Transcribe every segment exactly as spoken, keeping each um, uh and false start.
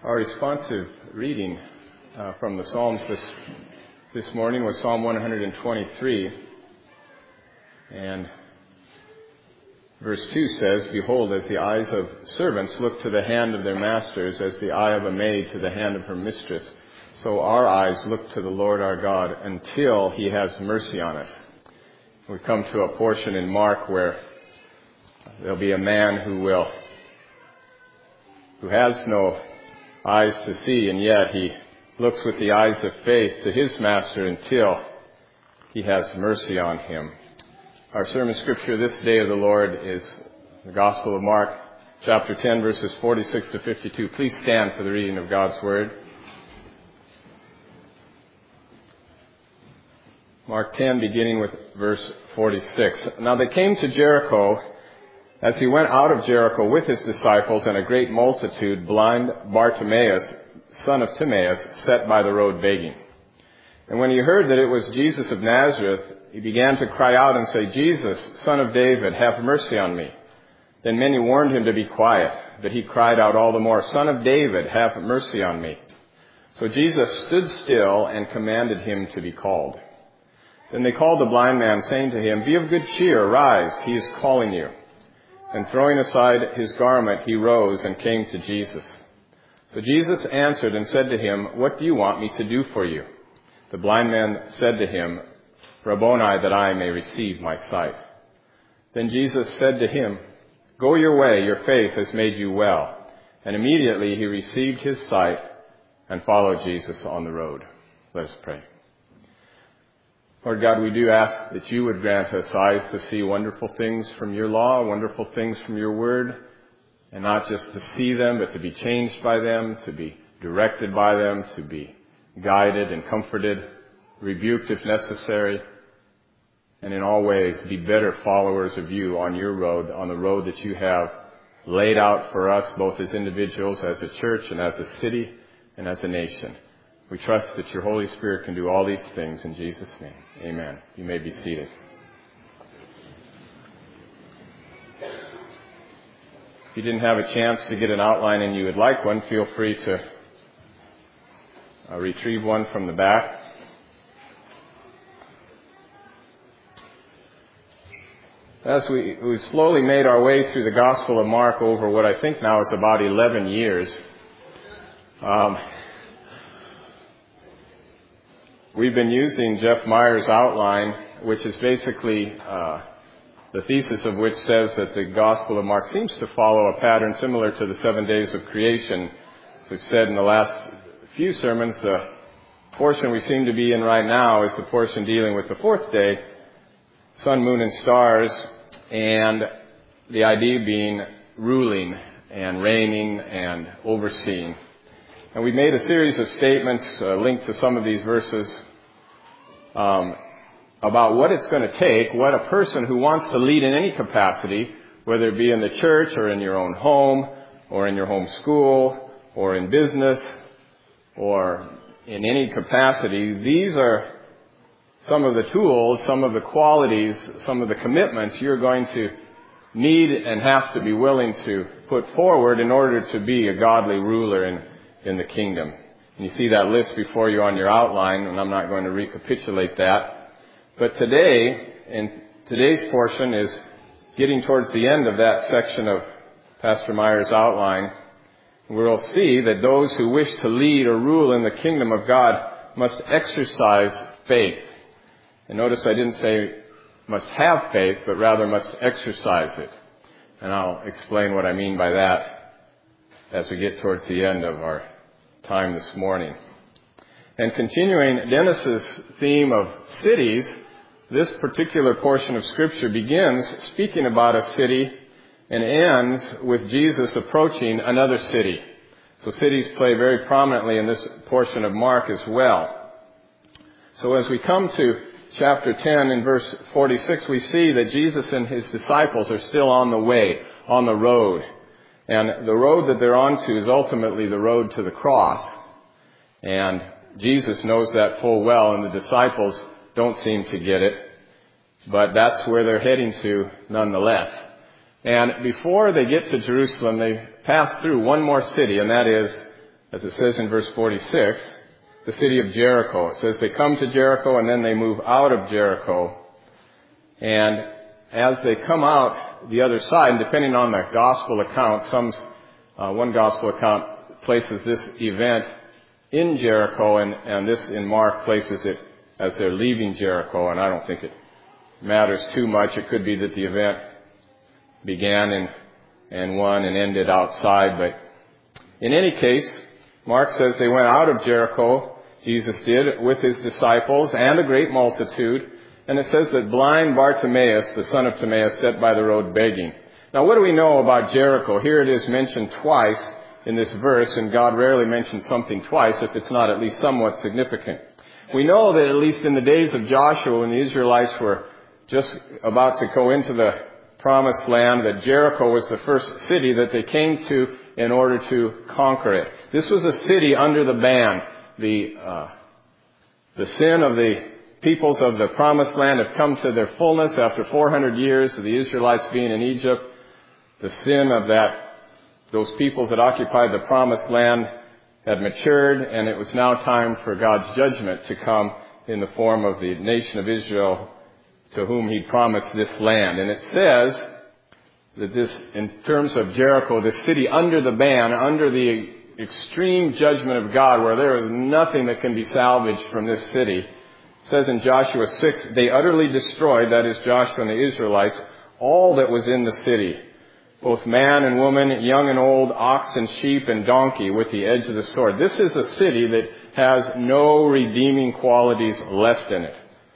Our responsive reading uh, from the Psalms this this morning was Psalm one twenty-three. And verse two says, "Behold, as the eyes of servants look to the hand of their masters, as the eye of a maid to the hand of her mistress, so our eyes look to the Lord our God until He has mercy on us." We come to a portion in Mark where there'll be a man who will, who has no eyes to see, and yet he looks with the eyes of faith to his master until He has mercy on him. Our sermon scripture this day of the Lord is the Gospel of Mark, chapter ten, verses forty-six to fifty-two. Please stand for the reading of God's Word. Mark ten, beginning with verse forty-six. "Now they came to Jericho. As he went out of Jericho with his disciples and a great multitude, blind Bartimaeus, son of Timaeus, sat by the road begging. And when he heard that it was Jesus of Nazareth, he began to cry out and say, 'Jesus, Son of David, have mercy on me.' Then many warned him to be quiet, but he cried out all the more, 'Son of David, have mercy on me.' So Jesus stood still and commanded him to be called. Then they called the blind man, saying to him, 'Be of good cheer, arise, he is calling you.' And throwing aside his garment, he rose and came to Jesus. So Jesus answered and said to him, 'What do you want me to do for you?' The blind man said to him, 'Rabboni, that I may receive my sight.' Then Jesus said to him, 'Go your way, your faith has made you well.' And immediately he received his sight and followed Jesus on the road." Let us pray. Lord God, we do ask that you would grant us eyes to see wonderful things from your law, wonderful things from your word, and not just to see them, but to be changed by them, to be directed by them, to be guided and comforted, rebuked if necessary, and in all ways be better followers of you on your road, on the road that you have laid out for us, both as individuals, as a church, and as a city, and as a nation. We trust that your Holy Spirit can do all these things in Jesus' name. Amen. You may be seated. If you didn't have a chance to get an outline and you would like one, feel free to uh, retrieve one from the back. As we, we slowly made our way through the Gospel of Mark over what I think now is about eleven years, um, we've been using Jeff Meyer's outline, which is basically uh, the thesis of which says that the Gospel of Mark seems to follow a pattern similar to the seven days of creation. As we've said in the last few sermons, the portion we seem to be in right now is the portion dealing with the fourth day, sun, moon, and stars, and the idea being ruling and reigning and overseeing. And we made a series of statements uh, linked to some of these verses um, about what it's going to take, what a person who wants to lead in any capacity, whether it be in the church or in your own home or in your home school or in business or in any capacity, these are some of the tools, some of the qualities, some of the commitments you're going to need and have to be willing to put forward in order to be a godly ruler in in the kingdom. And you see that list before you on your outline, and I'm not going to recapitulate that. But today, in today's portion is getting towards the end of that section of Pastor Meyer's outline. We'll see that those who wish to lead or rule in the kingdom of God must exercise faith. And notice I didn't say must have faith, but rather must exercise it. And I'll explain what I mean by that as we get towards the end of our time this morning. And continuing Dennis's theme of cities, this particular portion of Scripture begins speaking about a city and ends with Jesus approaching another city. So cities play very prominently in this portion of Mark as well. So as we come to chapter ten and verse forty-six, we see that Jesus and his disciples are still on the way, on the road. And the road that they're on to is ultimately the road to the cross. And Jesus knows that full well, and the disciples don't seem to get it. But that's where they're heading to nonetheless. And before they get to Jerusalem, they pass through one more city, and that is as it says in verse forty-six, the city of Jericho. It says they come to Jericho and then they move out of Jericho. And as they come out the other side, and depending on the gospel account, some uh, one gospel account places this event in Jericho, and, and this in Mark places it as they're leaving Jericho, and I don't think it matters too much. It could be that the event began in, in one and ended outside, but in any case, Mark says they went out of Jericho, Jesus did, with his disciples and a great multitude, and it says that blind Bartimaeus, the son of Timaeus, sat by the road begging. Now, what do we know about Jericho? Here it is mentioned twice in this verse, and God rarely mentions something twice if it's not at least somewhat significant. We know that at least in the days of Joshua, when the Israelites were just about to go into the promised land, that Jericho was the first city that they came to in order to conquer it. This was a city under the ban. The, uh, the sin of the peoples of the promised land have come to their fullness after four hundred years of the Israelites being in Egypt. The sin of that, those peoples that occupied the promised land had matured, and it was now time for God's judgment to come in the form of the nation of Israel to whom he promised this land. And it says that this, in terms of Jericho, the city under the ban, under the extreme judgment of God, where there is nothing that can be salvaged from this city, it says in Joshua six, they utterly destroyed, that is Joshua and the Israelites, all that was in the city, both man and woman, young and old, ox and sheep and donkey, with the edge of the sword. This is a city that has no redeeming qualities left in it.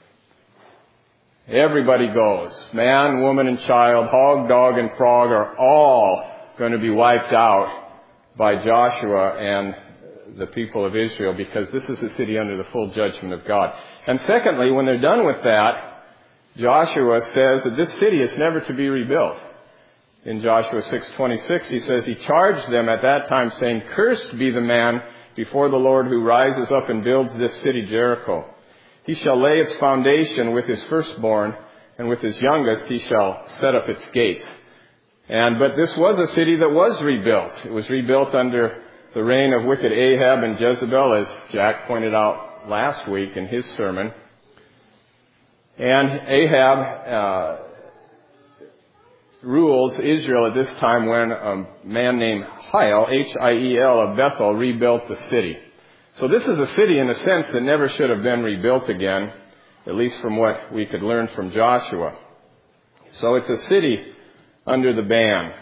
Everybody goes. Man, woman, and child, hog, dog, and frog are all going to be wiped out by Joshua and the people of Israel, because this is a city under the full judgment of God. And secondly, when they're done with that, Joshua says that this city is never to be rebuilt. In Joshua six twenty-six, he says, he charged them at that time, saying, "Cursed be the man before the Lord who rises up and builds this city Jericho. He shall lay its foundation with his firstborn, and with his youngest he shall set up its gates." And but this was a city that was rebuilt. It was rebuilt under the reign of wicked Ahab and Jezebel, as Jack pointed out last week in his sermon. And Ahab uh, rules Israel at this time when a man named Hiel, H I E L, of Bethel, rebuilt the city. So this is a city, in a sense, that never should have been rebuilt again, at least from what we could learn from Joshua. So it's a city under the ban.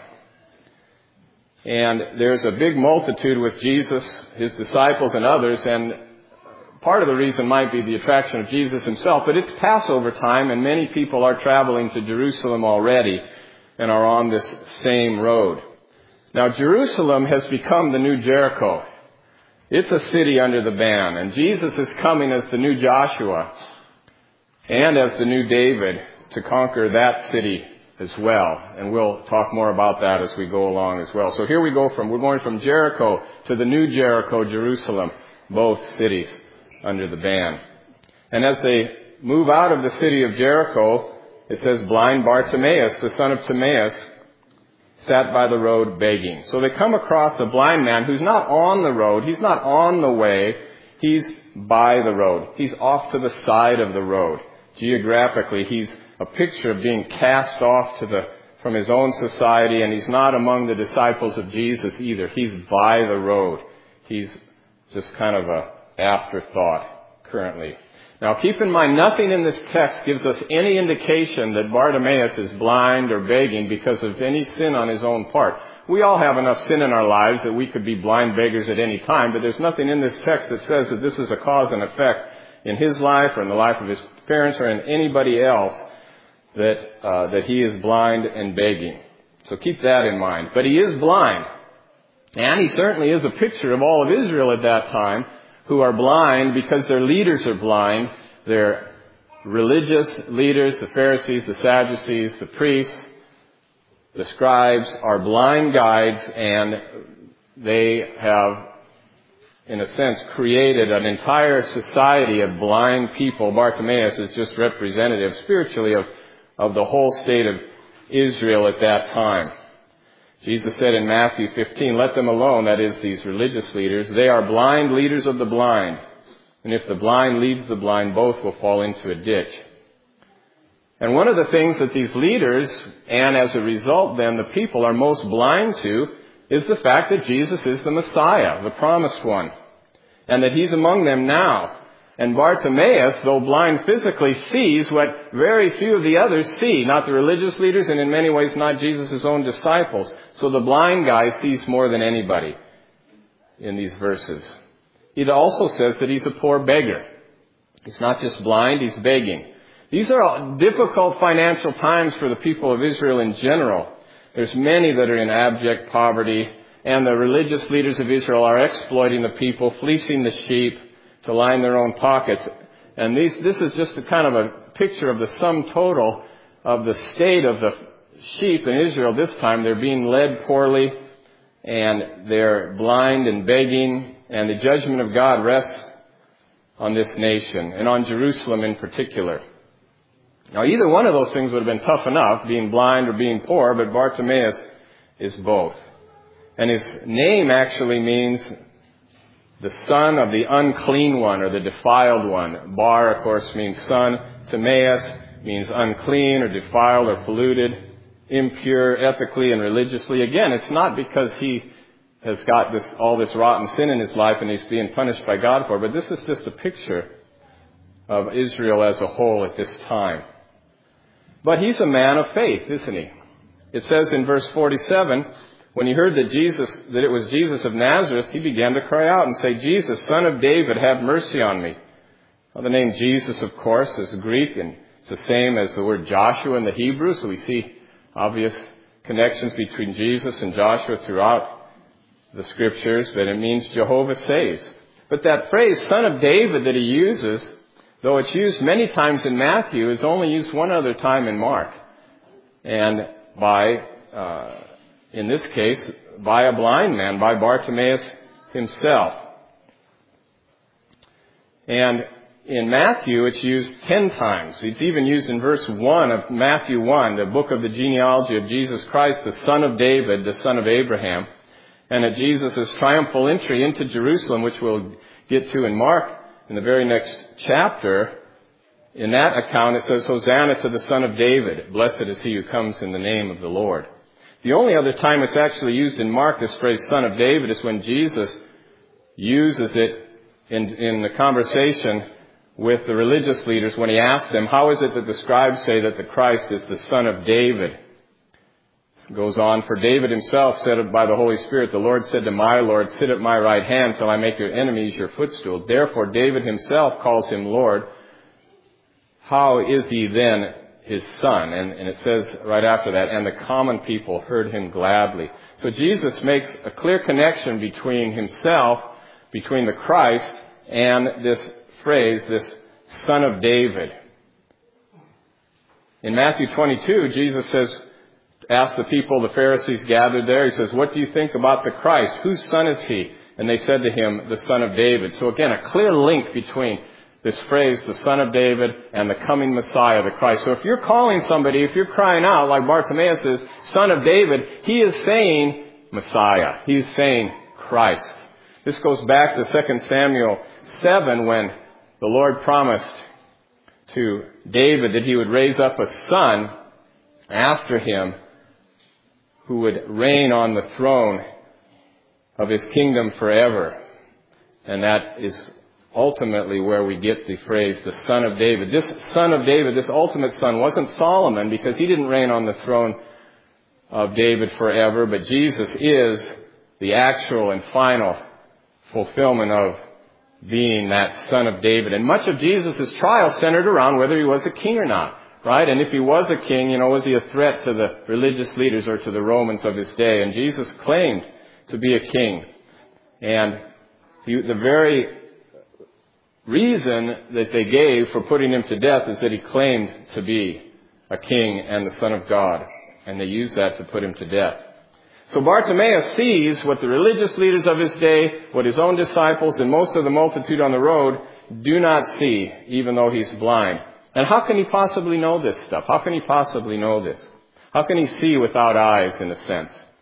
And there's a big multitude with Jesus, his disciples, and others, and part of the reason might be the attraction of Jesus himself, but it's Passover time, and many people are traveling to Jerusalem already and are on this same road. Now, Jerusalem has become the new Jericho. It's a city under the ban, and Jesus is coming as the new Joshua and as the new David to conquer that city as well. And we'll talk more about that as we go along as well. So here we go from, we're going from Jericho to the new Jericho, Jerusalem, both cities under the ban. And as they move out of the city of Jericho, it says blind Bartimaeus, the son of Timaeus, sat by the road begging. So they come across a blind man who's not on the road. He's not on the way. He's by the road. He's off to the side of the road. Geographically, he's a picture of being cast off to the from his own society, and he's not among the disciples of Jesus either. He's by the road. He's just kind of a afterthought currently. Now, keep in mind, nothing in this text gives us any indication that Bartimaeus is blind or begging because of any sin on his own part. We all have enough sin in our lives that we could be blind beggars at any time, but there's nothing in this text that says that this is a cause and effect in his life or in the life of his parents or in anybody else that uh, that he is blind and begging. So keep that in mind. But he is blind. And he certainly is a picture of all of Israel at that time, who are blind because their leaders are blind. Their religious leaders, the Pharisees, the Sadducees, the priests, the scribes, are blind guides, and they have, in a sense, created an entire society of blind people. Bartimaeus is just representative spiritually of, of the whole state of Israel at that time. Jesus said in Matthew fifteen, let them alone, that is, these religious leaders. They are blind leaders of the blind. And if the blind leads the blind, both will fall into a ditch. And one of the things that these leaders, and as a result then the people, are most blind to is the fact that Jesus is the Messiah, the promised one, and that he's among them now. And Bartimaeus, though blind physically, sees what very few of the others see, not the religious leaders and in many ways not Jesus' own disciples. So the blind guy sees more than anybody in these verses. It also says that he's a poor beggar. He's not just blind, he's begging. These are difficult financial times for the people of Israel in general. There's many that are in abject poverty, and the religious leaders of Israel are exploiting the people, fleecing the sheep to line their own pockets. And these, this is just a kind of a picture of the sum total of the state of the sheep in Israel this time. They're being led poorly, and they're blind and begging, and the judgment of God rests on this nation, and on Jerusalem in particular. Now, either one of those things would have been tough enough, being blind or being poor, but Bartimaeus is both. And his name actually means the son of the unclean one, or the defiled one. Bar, of course, means son. Timaeus means unclean or defiled or polluted, impure ethically and religiously. Again, it's not because he has got this all this rotten sin in his life and he's being punished by God for it, but this is just a picture of Israel as a whole at this time. But he's a man of faith, isn't he? It says in verse forty-seven, when he heard that Jesus, that it was Jesus of Nazareth, he began to cry out and say, Jesus, Son of David, have mercy on me. Well, the name Jesus, of course, is Greek, and it's the same as the word Joshua in the Hebrew, so we see obvious connections between Jesus and Joshua throughout the Scriptures, but it means Jehovah saves. But that phrase, Son of David, that he uses, though it's used many times in Matthew, is only used one other time in Mark. And by, uh, in this case, by a blind man, by Bartimaeus himself. And in Matthew, it's used ten times. It's even used in verse one of Matthew one, the book of the genealogy of Jesus Christ, the son of David, the son of Abraham. And at Jesus' triumphal entry into Jerusalem, which we'll get to in Mark in the very next chapter, in that account it says, Hosanna to the Son of David. Blessed is he who comes in the name of the Lord. The only other time it's actually used in Mark, this phrase, Son of David, is when Jesus uses it in, in the conversation with the religious leaders when he asks them, how is it that the scribes say that the Christ is the Son of David? It goes on, for David himself said by the Holy Spirit, the Lord said to my Lord, sit at my right hand till I make your enemies your footstool. Therefore David himself calls him Lord. How is he then his son? And, and it says right after that, and the common people heard him gladly. So Jesus makes a clear connection between himself, between the Christ, and this phrase, this Son of David. In Matthew twenty-two, Jesus says, ask the people, the Pharisees gathered there, he says, what do you think about the Christ? Whose son is he? And they said to him, the Son of David. So again, a clear link between this phrase, the Son of David, and the coming Messiah, the Christ. So if you're calling somebody, if you're crying out, like Bartimaeus is, Son of David, he is saying Messiah. He's saying Christ. This goes back to Second Samuel seven, when the Lord promised to David that he would raise up a son after him who would reign on the throne of his kingdom forever. And that is ultimately where we get the phrase, the Son of David. This Son of David, this ultimate son, wasn't Solomon, because he didn't reign on the throne of David forever, but Jesus is the actual and final fulfillment of being that Son of David. And much of Jesus' trial centered around whether he was a king or not. Right? And if he was a king, you know, was he a threat to the religious leaders or to the Romans of his day? And Jesus claimed to be a king. And he, the very reason that they gave for putting him to death is that he claimed to be a king and the Son of God. And they used that to put him to death. So Bartimaeus sees what the religious leaders of his day, what his own disciples and most of the multitude on the road do not see, even though he's blind. And how can he possibly know this stuff? How can he possibly know this? How can he see without eyes, in a sense?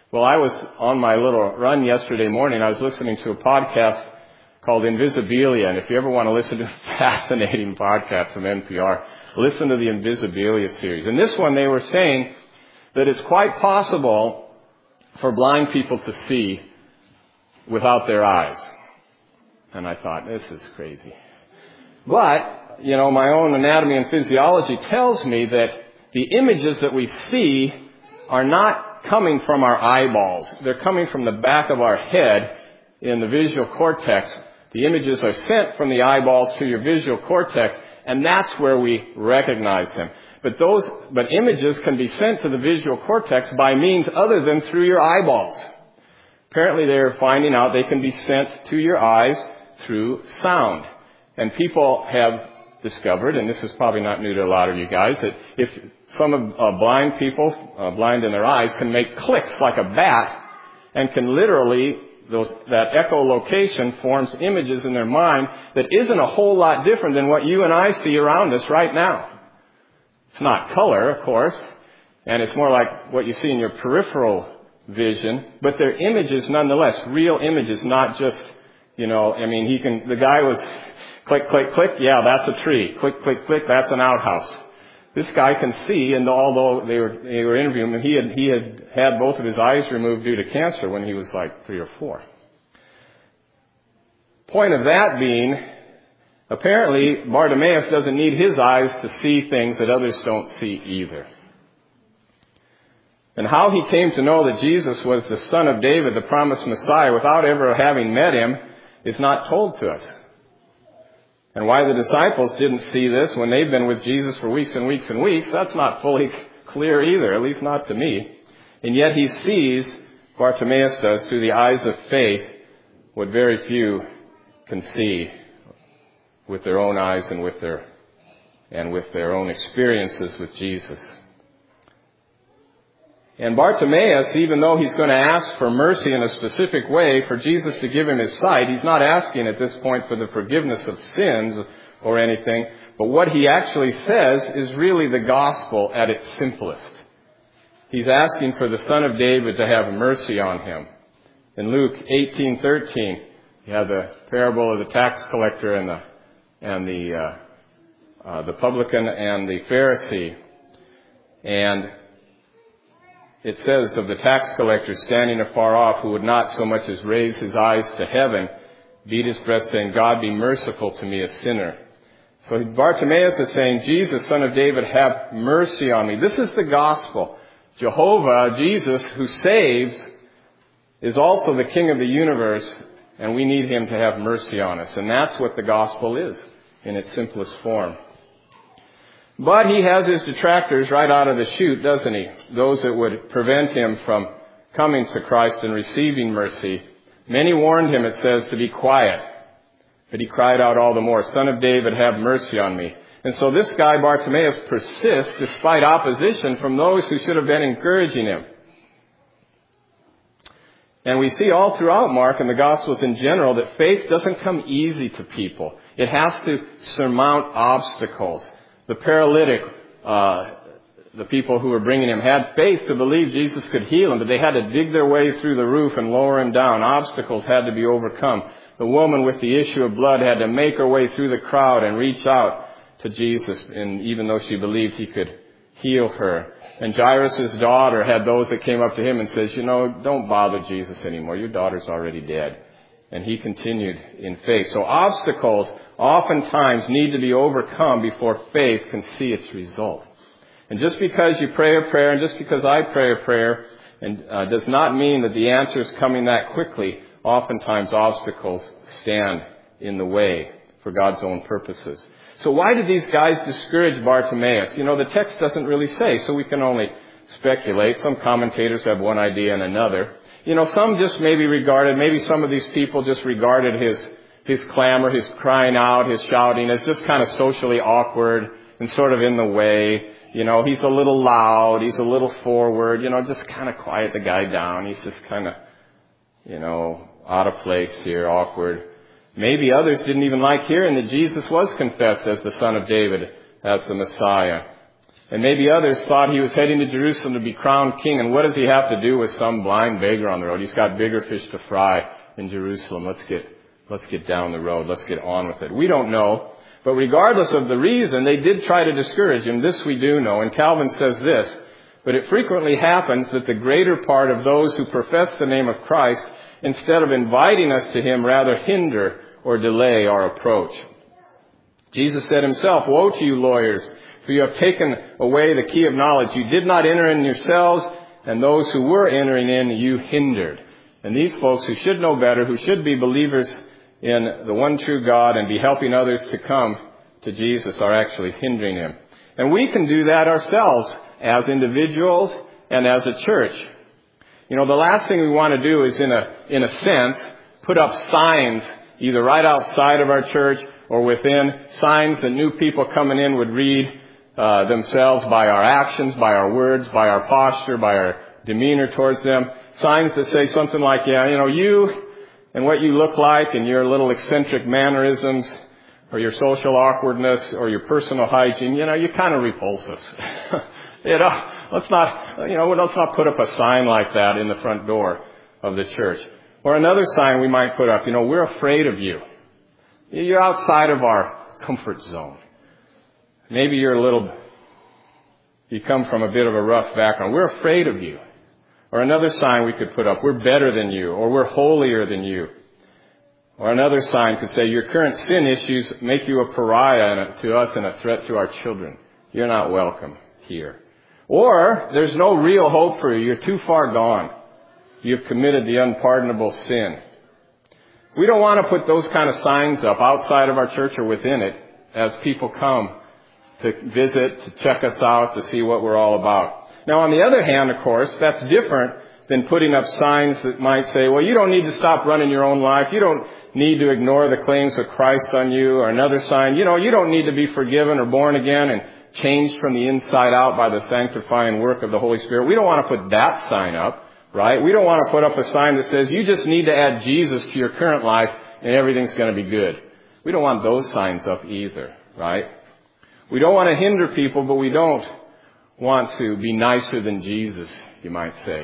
Well, I was on my little run yesterday morning. I was listening to a podcast called Invisibilia. And if you ever want to listen to a fascinating podcast from N P R, listen to the Invisibilia series. In this one, they were saying that it's quite possible for blind people to see without their eyes. And I thought, this is crazy. But, you know, my own anatomy and physiology tells me that the images that we see are not coming from our eyeballs. They're coming from the back of our head in the visual cortex. The images are sent from the eyeballs to your visual cortex, and that's where we recognize them. But those, but images can be sent to the visual cortex by means other than through your eyeballs. Apparently they're finding out they can be sent to your eyes through sound. And people have discovered, and this is probably not new to a lot of you guys, that if some of uh, blind people, uh, blind in their eyes, can make clicks like a bat and can literally, those, that echolocation forms images in their mind that isn't a whole lot different than what you and I see around us right now. It's not color, of course, and it's more like what you see in your peripheral vision, but they're images nonetheless, real images, not just, you know, I mean, he can, the guy was click, click, click, yeah, that's a tree. Click, click, click, that's an outhouse. This guy can see, and although they were, they were interviewing him, he had, he had had both of his eyes removed due to cancer when he was like three or four. Point of that being, apparently Bartimaeus doesn't need his eyes to see things that others don't see either. And how he came to know that Jesus was the Son of David, the promised Messiah, without ever having met him, is not told to us. And why the disciples didn't see this when they've been with Jesus for weeks and weeks and weeks, that's not fully clear either, at least not to me. And yet he sees, Bartimaeus does, through the eyes of faith, what very few can see with their own eyes and with their, and with their own experiences with Jesus. And Bartimaeus, even though he's going to ask for mercy in a specific way for Jesus to give him his sight, he's not asking at this point for the forgiveness of sins or anything, but what he actually says is really the gospel at its simplest. He's asking for the Son of David to have mercy on him. In Luke eighteen thirteen, you have the parable of the tax collector and the and the uh, uh, the publican and the Pharisee, and it says of the tax collector standing afar off, who would not so much as raise his eyes to heaven, beat his breast, saying, God, be merciful to me, a sinner. So Bartimaeus is saying, Jesus, Son of David, have mercy on me. This is the gospel. Jehovah, Jesus, who saves, is also the King of the universe, and we need him to have mercy on us. And that's what the gospel is in its simplest form. But he has his detractors right out of the chute, doesn't he? Those that would prevent him from coming to Christ and receiving mercy. Many warned him, it says, to be quiet. But he cried out all the more, Son of David, have mercy on me. And so this guy, Bartimaeus, persists despite opposition from those who should have been encouraging him. And we see all throughout Mark and the Gospels in general that faith doesn't come easy to people. It has to surmount obstacles. The paralytic, uh, the people who were bringing him, had faith to believe Jesus could heal him, but they had to dig their way through the roof and lower him down. Obstacles had to be overcome. The woman with the issue of blood had to make her way through the crowd and reach out to Jesus, and even though she believed he could heal her. And Jairus' daughter had those that came up to him and says, you know, don't bother Jesus anymore. Your daughter's already dead. And he continued in faith. So obstacles oftentimes need to be overcome before faith can see its result. And just because you pray a prayer and just because I pray a prayer and uh, does not mean that the answer is coming that quickly. Oftentimes obstacles stand in the way for God's own purposes. So why did these guys discourage Bartimaeus? You know, the text doesn't really say, so we can only speculate. Some commentators have one idea and another. You know, some just maybe regarded, maybe some of these people just regarded his, his clamor, his crying out, his shouting as just kind of socially awkward and sort of in the way. You know, he's a little loud, he's a little forward, you know, just kind of quiet the guy down. He's just kind of, you know, out of place here, awkward. Maybe others didn't even like hearing that Jesus was confessed as the Son of David, as the Messiah. And maybe others thought he was heading to Jerusalem to be crowned king. And what does he have to do with some blind beggar on the road? He's got bigger fish to fry in Jerusalem. Let's get, let's get down the road. Let's get on with it. We don't know. But regardless of the reason, they did try to discourage him. This we do know. And Calvin says this, but it frequently happens that the greater part of those who profess the name of Christ, instead of inviting us to him, rather hinder or delay our approach. Jesus said himself, "Woe to you, lawyers, for you have taken away the key of knowledge. You did not enter in yourselves, and those who were entering in, you hindered." And these folks who should know better, who should be believers in the one true God and be helping others to come to Jesus, are actually hindering him. And we can do that ourselves as individuals and as a church. You know, the last thing we want to do is, in a, in a sense, put up signs either right outside of our church or within, signs that new people coming in would read uh, themselves by our actions, by our words, by our posture, by our demeanor towards them. Signs that say something like, yeah, you know, you and what you look like and your little eccentric mannerisms or your social awkwardness or your personal hygiene, you know, you kind of repulse us. you know, let's not, you know, let's not put up a sign like that in the front door of the church. Or another sign we might put up, you know, we're afraid of you. You're outside of our comfort zone. Maybe you're a little, you come from a bit of a rough background. We're afraid of you. Or another sign we could put up, we're better than you, or we're holier than you. Or another sign could say, your current sin issues make you a pariah and a, to us and a threat to our children. You're not welcome here. Or there's no real hope for you. You're too far gone. You've committed the unpardonable sin. We don't want to put those kind of signs up outside of our church or within it as people come to visit, to check us out, to see what we're all about. Now, on the other hand, of course, that's different than putting up signs that might say, well, you don't need to stop running your own life. You don't need to ignore the claims of Christ on you. Or another sign, you know, you don't need to be forgiven or born again and changed from the inside out by the sanctifying work of the Holy Spirit. We don't want to put that sign up, right? We don't want to put up a sign that says you just need to add Jesus to your current life and everything's going to be good. We don't want those signs up either, right? We don't want to hinder people, but we don't want to be nicer than Jesus, you might say.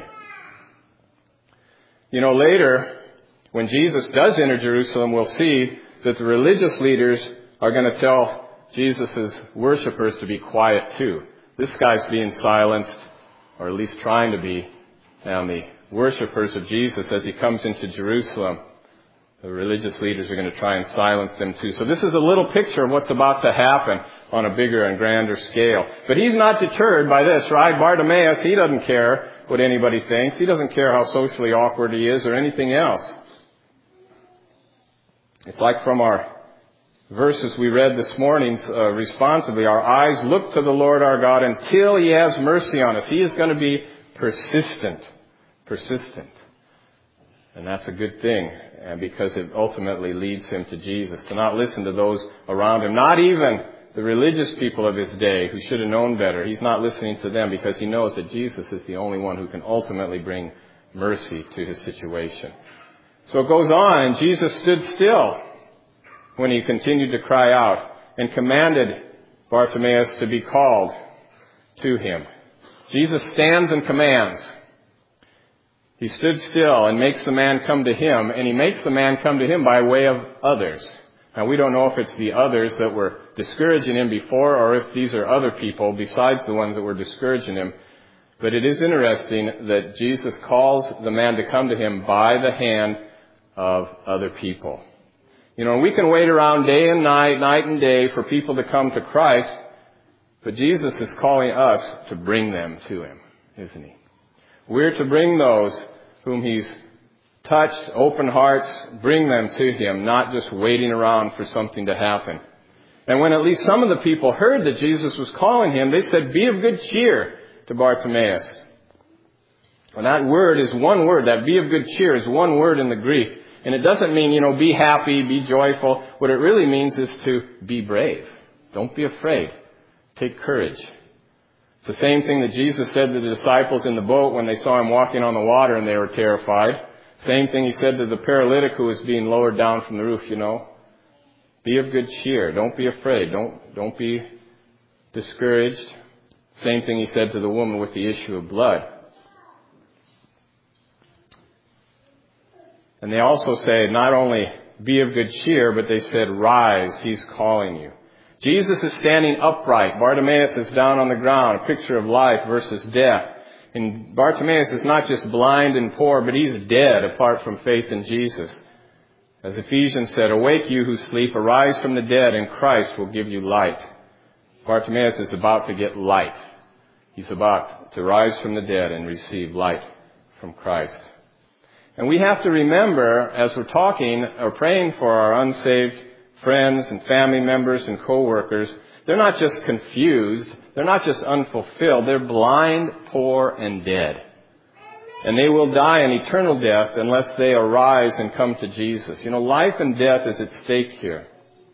You know, later, when Jesus does enter Jerusalem, we'll see that the religious leaders are going to tell Jesus' worshipers to be quiet too. This guy's being silenced, or at least trying to be, and the worshipers of Jesus, as he comes into Jerusalem, the religious leaders are going to try and silence them too. So this is a little picture of what's about to happen on a bigger and grander scale. But he's not deterred by this, right? Bartimaeus, he doesn't care what anybody thinks. He doesn't care how socially awkward he is or anything else. It's like from our verses we read this morning, uh, responsibly, our eyes look to the Lord our God until he has mercy on us. He is going to be persistent, persistent. And that's a good thing, and because it ultimately leads him to Jesus, to not listen to those around him, not even the religious people of his day who should have known better. He's not listening to them because he knows that Jesus is the only one who can ultimately bring mercy to his situation. So it goes on, and Jesus stood still when he continued to cry out and commanded Bartimaeus to be called to him. Jesus stands and commands. He stood still and makes the man come to him, and he makes the man come to him by way of others. Now, we don't know if it's the others that were discouraging him before or if these are other people besides the ones that were discouraging him. But it is interesting that Jesus calls the man to come to him by the hand of other people. You know, we can wait around day and night, night and day for people to come to Christ, but Jesus is calling us to bring them to him, isn't he? We're to bring those whom he's touched, open hearts, bring them to him, not just waiting around for something to happen. And when at least some of the people heard that Jesus was calling him, they said, "Be of good cheer," to Bartimaeus. And that word is one word. That "be of good cheer" is one word in the Greek. And it doesn't mean, you know, be happy, be joyful. What it really means is to be brave. Don't be afraid. Take courage. It's the same thing that Jesus said to the disciples in the boat when they saw him walking on the water and they were terrified. Same thing he said to the paralytic who was being lowered down from the roof, you know. Be of good cheer. Don't be afraid. Don't, don't be discouraged. Same thing he said to the woman with the issue of blood. And they also say not only be of good cheer, but they said, rise, he's calling you. Jesus is standing upright. Bartimaeus is down on the ground, a picture of life versus death. And Bartimaeus is not just blind and poor, but he's dead apart from faith in Jesus. As Ephesians said, awake you who sleep, arise from the dead, and Christ will give you light. Bartimaeus is about to get light. He's about to rise from the dead and receive light from Christ. And we have to remember, as we're talking or praying for our unsaved friends and family members and co-workers, they're not just confused, they're not just unfulfilled, they're blind, poor, and dead. And they will die an eternal death unless they arise and come to Jesus. You know, life and death is at stake here.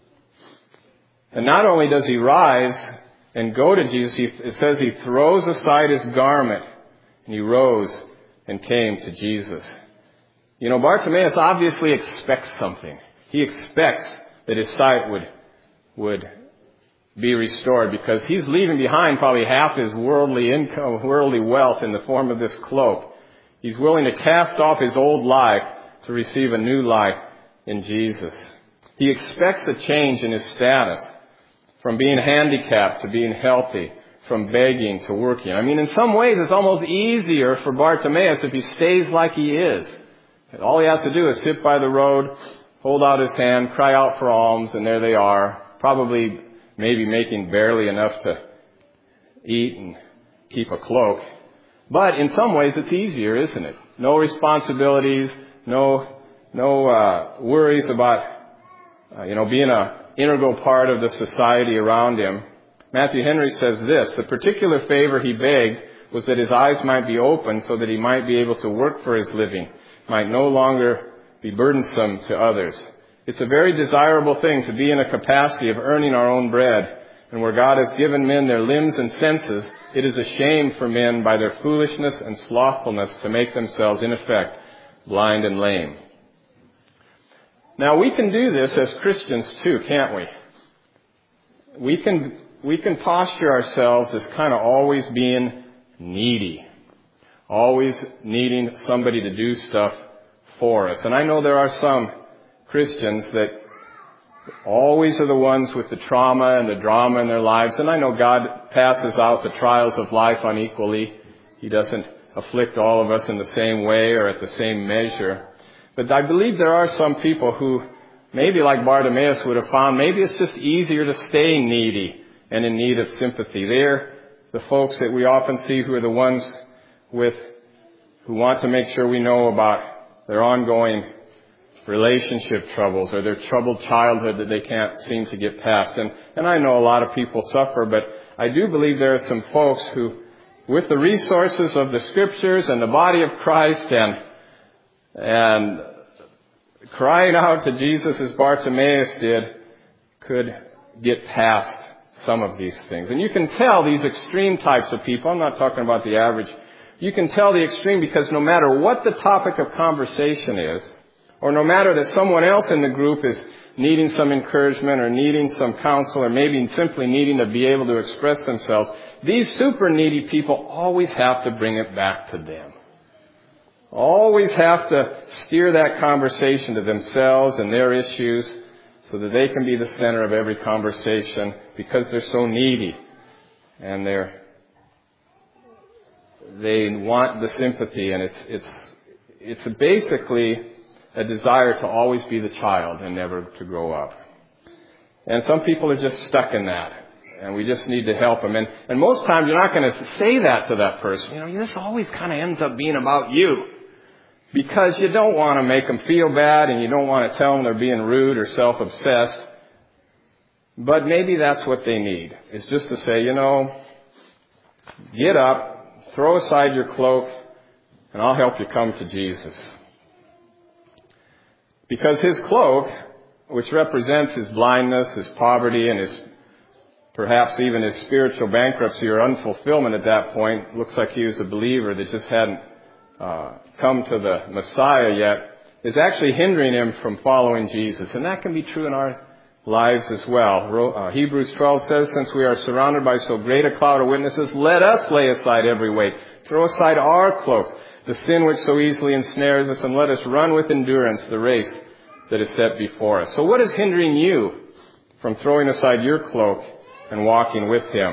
And not only does he rise and go to Jesus, he, it says he throws aside his garment, and he rose and came to Jesus. You know, Bartimaeus obviously expects something. He expects that his sight would, would be restored because he's leaving behind probably half his worldly income, worldly wealth in the form of this cloak. He's willing to cast off his old life to receive a new life in Jesus. He expects a change in his status from being handicapped to being healthy, from begging to working. I mean, in some ways, it's almost easier for Bartimaeus if he stays like he is. All he has to do is sit by the road, hold out his hand, cry out for alms, and there they are, probably maybe making barely enough to eat and keep a cloak. But in some ways, it's easier, isn't it? No responsibilities, no no uh, worries about uh, you know being an integral part of the society around him. Matthew Henry says this: the particular favor he begged was that his eyes might be opened so that he might be able to work for his living, might no longer be burdensome to others. It's a very desirable thing to be in a capacity of earning our own bread. And where God has given men their limbs and senses, it is a shame for men by their foolishness and slothfulness to make themselves, in effect, blind and lame. Now, we can do this as Christians too, can't we? We can, we can posture ourselves as kind of always being needy. Always needing somebody to do stuff for us. And I know there are some Christians that always are the ones with the trauma and the drama in their lives. And I know God passes out the trials of life unequally. He doesn't afflict all of us in the same way or at the same measure. But I believe there are some people who, maybe like Bartimaeus would have found, maybe it's just easier to stay needy and in need of sympathy. They're the folks that we often see who are the ones with who want to make sure we know about their ongoing relationship troubles or their troubled childhood that they can't seem to get past. And, and I know a lot of people suffer, but I do believe there are some folks who, with the resources of the Scriptures and the body of Christ and, and crying out to Jesus as Bartimaeus did, could get past some of these things. And you can tell these extreme types of people, I'm not talking about the average, you can tell the extreme because no matter what the topic of conversation is, or no matter that someone else in the group is needing some encouragement or needing some counsel or maybe simply needing to be able to express themselves, these super needy people always have to bring it back to them. Always have to steer that conversation to themselves and their issues so that they can be the center of every conversation because they're so needy and they're they want the sympathy, and it's it's it's basically a desire to always be the child and never to grow up. And some people are just stuck in that, and we just need to help them. And, and most times you're not going to say that to that person. You know, this always kind of ends up being about you because you don't want to make them feel bad and you don't want to tell them they're being rude or self-obsessed. But maybe that's what they need, is just to say, you know, get up, throw aside your cloak, and I'll help you come to Jesus. Because his cloak, which represents his blindness, his poverty, and his perhaps even his spiritual bankruptcy or unfulfillment at that point, looks like he was a believer that just hadn't uh, come to the Messiah yet, is actually hindering him from following Jesus. And that can be true in our lives as well. Uh, Hebrews twelve says, since we are surrounded by so great a cloud of witnesses, let us lay aside every weight. Throw aside our cloaks, the sin which so easily ensnares us, and let us run with endurance the race that is set before us. So what is hindering you from throwing aside your cloak and walking with Him?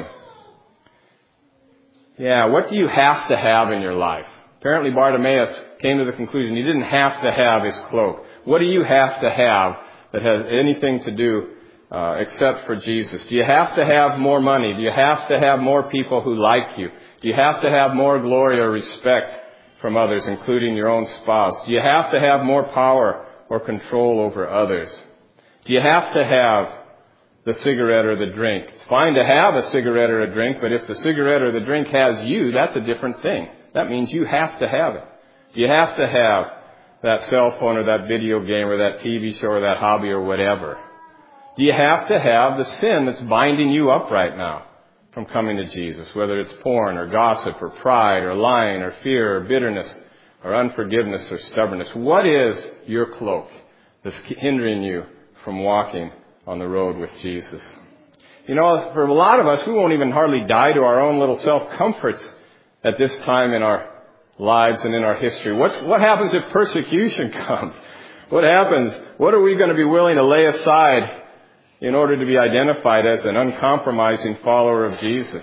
Yeah, what do you have to have in your life? Apparently Bartimaeus came to the conclusion he didn't have to have his cloak. What do you have to have that has anything to do uh, except for Jesus? Do you have to have more money? Do you have to have more people who like you? Do you have to have more glory or respect from others, including your own spouse? Do you have to have more power or control over others? Do you have to have the cigarette or the drink? It's fine to have a cigarette or a drink, but if the cigarette or the drink has you, that's a different thing. That means you have to have it. Do you have to have that cell phone or that video game or that T V show or that hobby or whatever? Do you have to have the sin that's binding you up right now from coming to Jesus, whether it's porn or gossip or pride or lying or fear or bitterness or unforgiveness or stubbornness? What is your cloak that's hindering you from walking on the road with Jesus? You know, for a lot of us, we won't even hardly die to our own little self-comforts at this time in our lives and in our history. What's, what happens if persecution comes? What happens? What are we going to be willing to lay aside in order to be identified as an uncompromising follower of Jesus?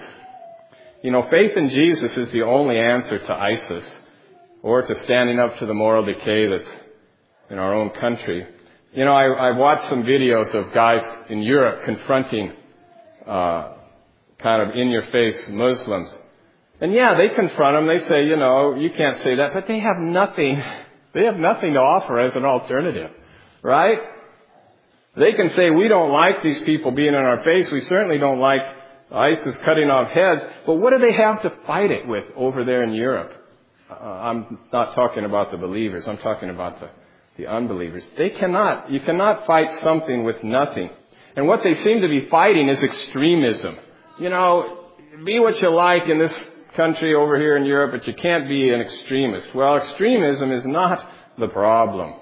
You know, faith in Jesus is the only answer to ISIS or to standing up to the moral decay that's in our own country. You know, I, I watched some videos of guys in Europe confronting uh, kind of in-your-face Muslims. And yeah, they confront them. They say, you know, you can't say that. But they have nothing. They have nothing to offer as an alternative, right? They can say, we don't like these people being in our face. We certainly don't like ISIS cutting off heads. But what do they have to fight it with over there in Europe? Uh, I'm not talking about the believers. I'm talking about the, the unbelievers. They cannot. You cannot fight something with nothing. And what they seem to be fighting is extremism. You know, be what you like in this country over here in Europe, but you can't be an extremist. Well, extremism is not the problem.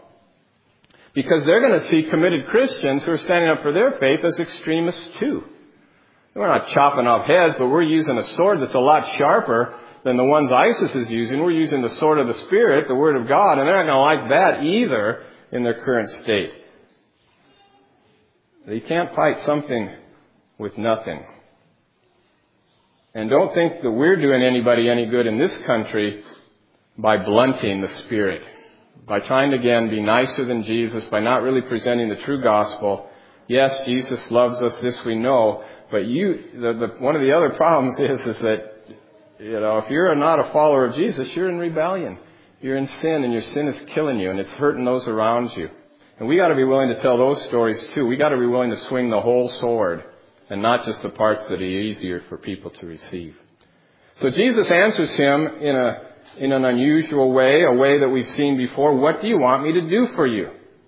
Because they're going to see committed Christians who are standing up for their faith as extremists too. We're not chopping off heads, but we're using a sword that's a lot sharper than the ones ISIS is using. We're using the sword of the Spirit, the Word of God, and they're not going to like that either in their current state. You can't fight something with nothing. And don't think that we're doing anybody any good in this country by blunting the Spirit, by trying to, again, be nicer than Jesus, by not really presenting the true gospel. Yes, Jesus loves us, this we know, but you, the, the, one of the other problems is, is that, you know, if you're not a follower of Jesus, you're in rebellion. You're in sin, and your sin is killing you, and it's hurting those around you. And we got to be willing to tell those stories too. We got to be willing to swing the whole sword, and not just the parts that are easier for people to receive. So Jesus answers him in a in an unusual way, a way that we've seen before. What do you want me to do for you?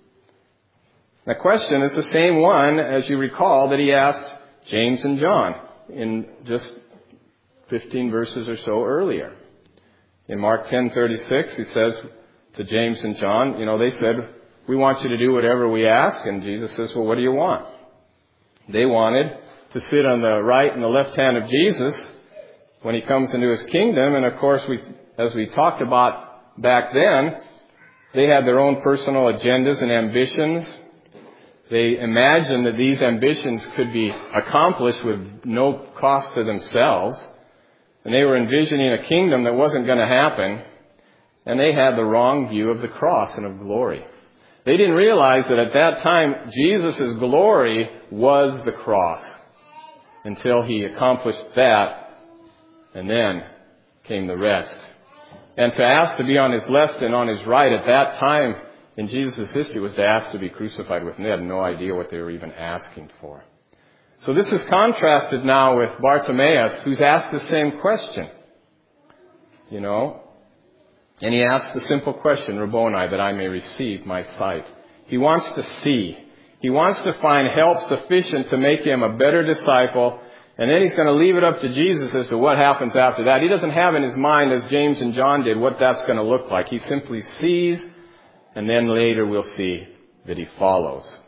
The question is the same one, as you recall, that he asked James and John in just fifteen verses or so earlier. In Mark ten thirty-six, he says to James and John, you know, they said, we want you to do whatever we ask. And Jesus says, well, what do you want? They wanted to sit on the right and the left hand of Jesus when he comes into his kingdom. And of course, we, as we talked about back then, they had their own personal agendas and ambitions. They imagined that these ambitions could be accomplished with no cost to themselves. And they were envisioning a kingdom that wasn't going to happen. And they had the wrong view of the cross and of glory. They didn't realize that at that time, Jesus' glory was the cross until he accomplished that, and then came the rest. And to ask to be on his left and on his right at that time in Jesus' history was to ask to be crucified with him. They had no idea what they were even asking for. So this is contrasted now with Bartimaeus, who's asked the same question. You know, and he asks the simple question, Rabboni, that I may receive my sight. He wants to see. He wants to find help sufficient to make him a better disciple. And then he's going to leave it up to Jesus as to what happens after that. He doesn't have in his mind, as James and John did, what that's going to look like. He simply sees, and then later we'll see that he follows.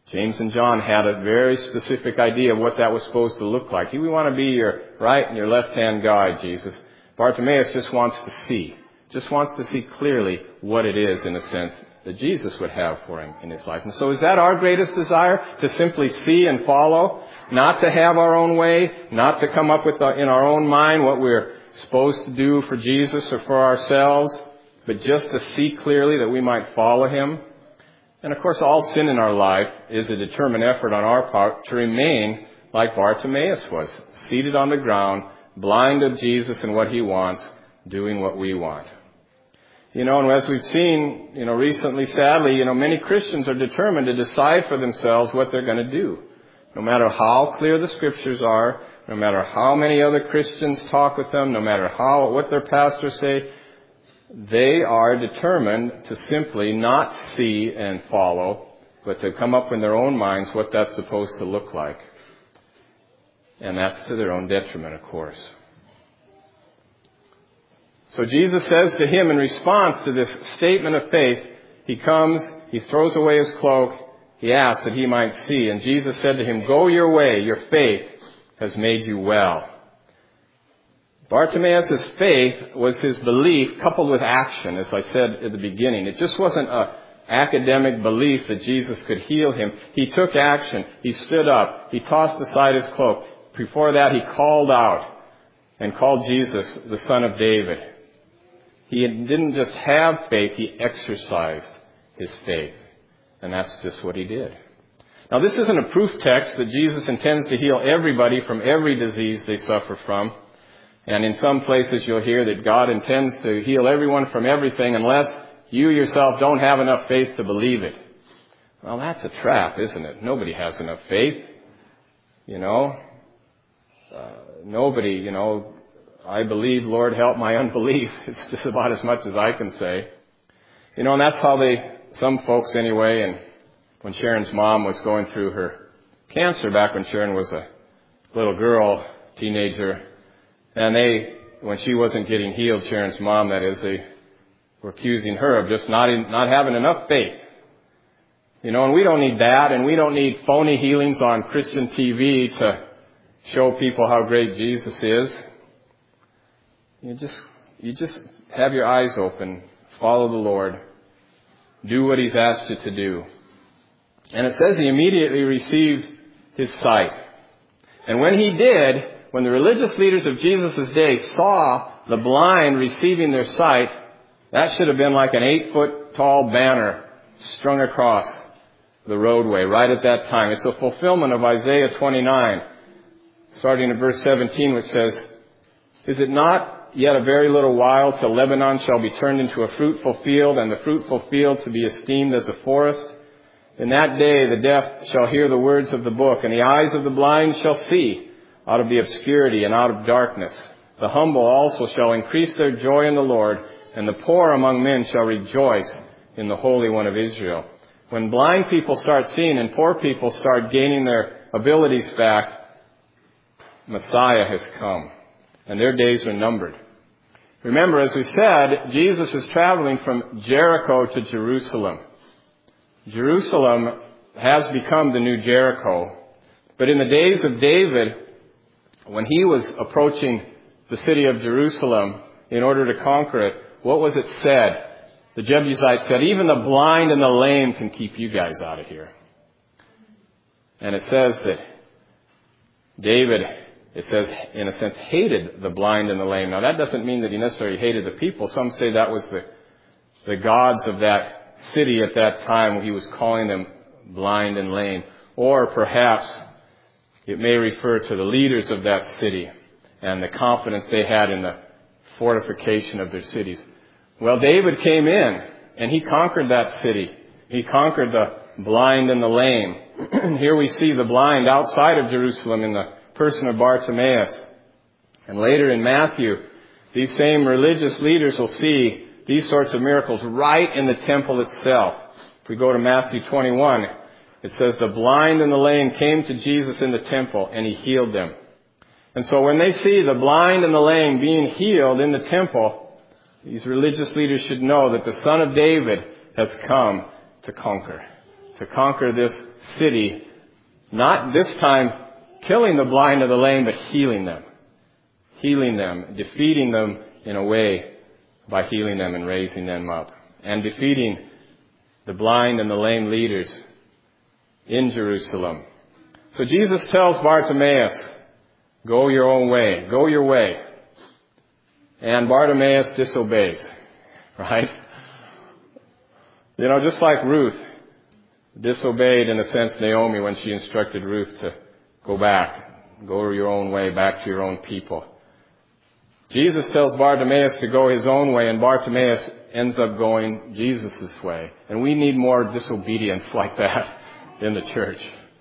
James and John had a very specific idea of what that was supposed to look like. We want to be your right and your left-hand guide, Jesus. Bartimaeus just wants to see, just wants to see clearly what it is, in a sense, that Jesus would have for him in his life. And so is that our greatest desire? To simply see and follow? Not to have our own way? Not to come up with uh, in our own mind what we're supposed to do for Jesus or for ourselves, but just to see clearly that we might follow him? And of course, all sin in our life is a determined effort on our part to remain like Bartimaeus was, seated on the ground, blind of Jesus and what he wants, doing what we want. You know, and as we've seen, you know, recently, sadly, you know, many Christians are determined to decide for themselves what they're going to do. No matter how clear the Scriptures are, no matter how many other Christians talk with them, no matter how, what their pastors say, they are determined to simply not see and follow, but to come up in their own minds what that's supposed to look like. And that's to their own detriment, of course. So Jesus says to him in response to this statement of faith, he comes, he throws away his cloak, he asks that he might see. And Jesus said to him, "Go your way, your faith has made you well." Bartimaeus' faith was his belief coupled with action, as I said at the beginning. It just wasn't an academic belief that Jesus could heal him. He took action. He stood up. He tossed aside his cloak. Before that, he called out and called Jesus the Son of David. He didn't just have faith, he exercised his faith. And that's just what he did. Now, this isn't a proof text that Jesus intends to heal everybody from every disease they suffer from. And in some places you'll hear that God intends to heal everyone from everything unless you yourself don't have enough faith to believe it. Well, that's a trap, isn't it? Nobody has enough faith. You know, uh, nobody, you know, I believe, Lord, help my unbelief. It's just about as much as I can say. You know, and that's how they, some folks anyway, and when Sharon's mom was going through her cancer back when Sharon was a little girl, teenager, and they, when she wasn't getting healed, Sharon's mom, that is, they were accusing her of just not in, not having enough faith. You know, and we don't need that, and we don't need phony healings on Christian T V to show people how great Jesus is. You just, you just have your eyes open, follow the Lord, do what He's asked you to do. And it says he immediately received his sight. And when he did, when the religious leaders of Jesus' day saw the blind receiving their sight, that should have been like an eight-foot tall banner strung across the roadway right at that time. It's a fulfillment of Isaiah twenty-nine, starting at verse seventeen, which says, "Is it not yet a very little while till Lebanon shall be turned into a fruitful field, and the fruitful field to be esteemed as a forest? In that day the deaf shall hear the words of the book, and the eyes of the blind shall see out of the obscurity and out of darkness. The humble also shall increase their joy in the Lord, and the poor among men shall rejoice in the Holy One of Israel." When blind people start seeing and poor people start gaining their abilities back, Messiah has come, and their days are numbered. Remember, as we said, Jesus is traveling from Jericho to Jerusalem. Jerusalem has become the new Jericho. But in the days of David, when he was approaching the city of Jerusalem in order to conquer it, what was it said? The Jebusites said, "Even the blind and the lame can keep you guys out of here." And it says that David, it says, in a sense, hated the blind and the lame. Now, that doesn't mean that he necessarily hated the people. Some say that was the, the gods of that city at that time. He was calling them blind and lame. Or perhaps it may refer to the leaders of that city and the confidence they had in the fortification of their cities. Well, David came in and he conquered that city. He conquered the blind and the lame. Here we see the blind outside of Jerusalem in the person of Bartimaeus. And later in Matthew, these same religious leaders will see these sorts of miracles right in the temple itself. If we go to Matthew twenty-one, it says, "The blind and the lame came to Jesus in the temple, and he healed them." And so when they see the blind and the lame being healed in the temple, these religious leaders should know that the Son of David has come to conquer. to conquer this city, not this time killing the blind or the lame, but healing them. Healing them, defeating them in a way by healing them and raising them up. And defeating the blind and the lame leaders in Jerusalem. So Jesus tells Bartimaeus, go your own way, go your way. And Bartimaeus disobeys, right? You know, just like Ruth disobeyed, in a sense, Naomi when she instructed Ruth to go back, go your own way, back to your own people. Jesus tells Bartimaeus to go his own way, and Bartimaeus ends up going Jesus' way. And we need more disobedience like that in the church.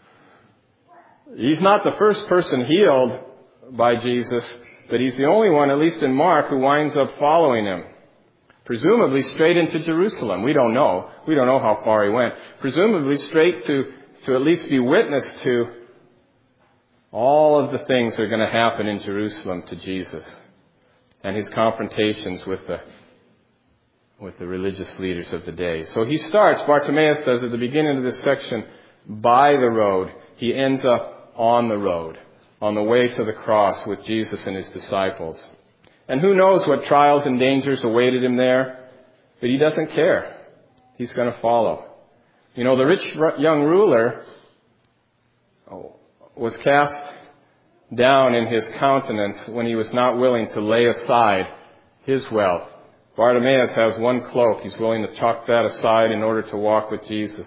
He's not the first person healed by Jesus, but he's the only one, at least in Mark, who winds up following him. Presumably straight into Jerusalem. We don't know. We don't know how far he went. Presumably straight to, to at least be witness to all of the things that are going to happen in Jerusalem to Jesus and his confrontations with the, with the religious leaders of the day. So he starts, Bartimaeus does at the beginning of this section, by the road. He ends up on the road, on the way to the cross with Jesus and his disciples. And who knows what trials and dangers awaited him there, but he doesn't care. He's going to follow. You know, the rich young ruler was cast down in his countenance when he was not willing to lay aside his wealth. Bartimaeus has one cloak. He's willing to chuck that aside in order to walk with Jesus.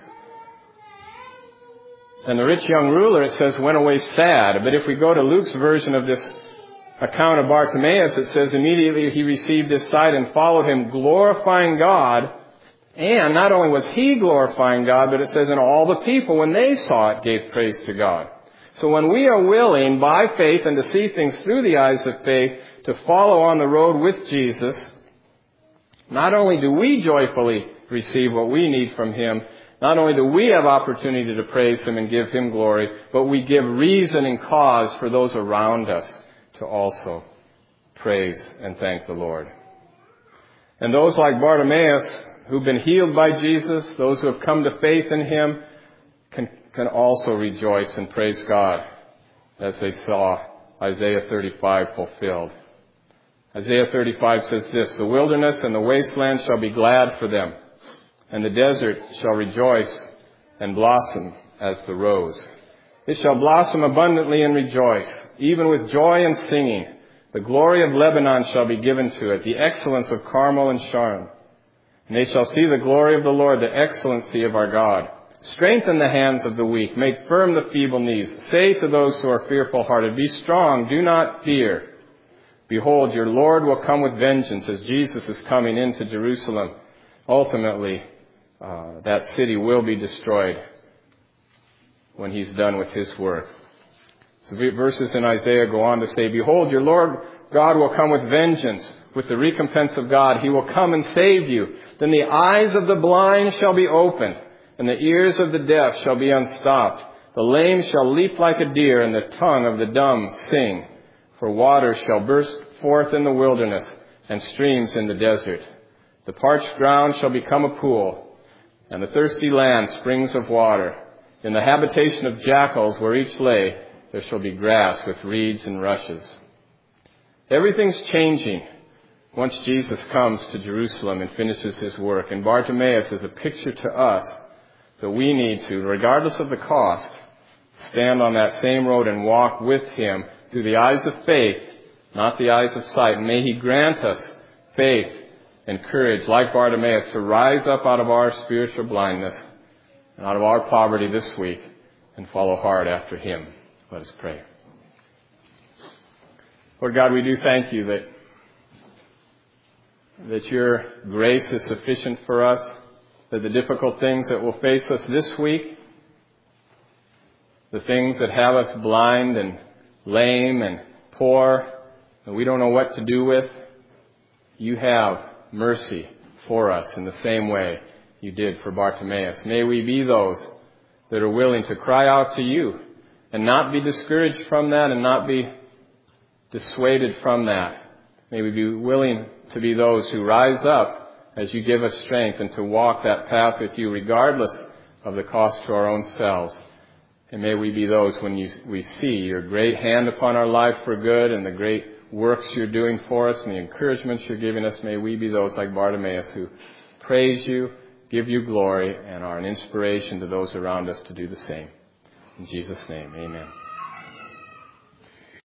And the rich young ruler, it says, went away sad. But if we go to Luke's version of this account of Bartimaeus, it says immediately he received his sight and followed him, glorifying God. And not only was he glorifying God, but it says, and all the people, when they saw it, gave praise to God. So when we are willing, by faith and to see things through the eyes of faith, to follow on the road with Jesus, not only do we joyfully receive what we need from him, not only do we have opportunity to praise him and give him glory, but we give reason and cause for those around us to also praise and thank the Lord. And those like Bartimaeus who've been healed by Jesus, those who have come to faith in him, can, can also rejoice and praise God as they saw Isaiah thirty-five fulfilled. Isaiah thirty-five says this, the wilderness and the wasteland shall be glad for them, and the desert shall rejoice and blossom as the rose. It shall blossom abundantly and rejoice, even with joy and singing. The glory of Lebanon shall be given to it, the excellence of Carmel and Sharon. And they shall see the glory of the Lord, the excellency of our God. Strengthen the hands of the weak, make firm the feeble knees. Say to those who are fearful-hearted, be strong, do not fear. Behold, your Lord will come with vengeance as Jesus is coming into Jerusalem. Ultimately, uh, that city will be destroyed when he's done with his work. So verses in Isaiah go on to say, behold, your Lord God will come with vengeance, with the recompense of God. He will come and save you. Then the eyes of the blind shall be opened, and the ears of the deaf shall be unstopped. The lame shall leap like a deer, and the tongue of the dumb sing. For waters shall burst forth in the wilderness, and streams in the desert. The parched ground shall become a pool, and the thirsty land springs of water. In the habitation of jackals where each lay, there shall be grass with reeds and rushes. Everything's changing once Jesus comes to Jerusalem and finishes his work. And Bartimaeus is a picture to us that we need to, regardless of the cost, stand on that same road and walk with him through the eyes of faith, not the eyes of sight. And may he grant us faith and courage, like Bartimaeus, to rise up out of our spiritual blindness and out of our poverty this week and follow hard after him. Let us pray. Lord God, we do thank you that, that your grace is sufficient for us, that the difficult things that will face us this week, the things that have us blind and lame and poor, and we don't know what to do with, you have mercy for us in the same way you did for Bartimaeus. May we be those that are willing to cry out to you and not be discouraged from that and not be dissuaded from that. May we be willing to be those who rise up as you give us strength and to walk that path with you regardless of the cost to our own selves. And may we be those when you, we see your great hand upon our life for good and the great works you're doing for us and the encouragements you're giving us. May we be those like Bartimaeus who praise you, give you glory, and are an inspiration to those around us to do the same. In Jesus' name, amen.